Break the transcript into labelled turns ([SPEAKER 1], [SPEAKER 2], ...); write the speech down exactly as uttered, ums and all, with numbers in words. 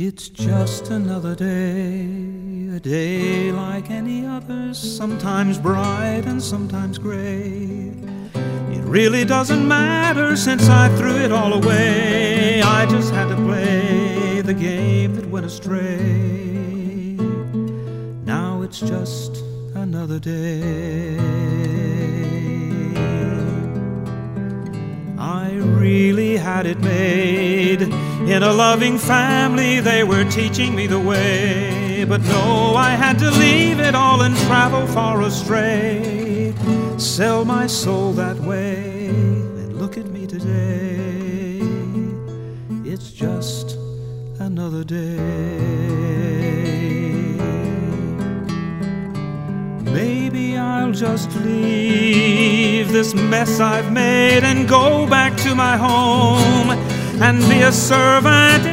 [SPEAKER 1] It's just another day, a day like any other, sometimes bright and sometimes gray. It really doesn't matter since I threw it all away. I just had to play the game that went astray. Now it's just another day. I really had it made. In a loving family they were teaching me the way. But no, I had to leave it all and travel far astray. Sell my soul that way, and look at me today. It's just another day. Maybe I'll just leave this mess I've made and go back to my home and be a servant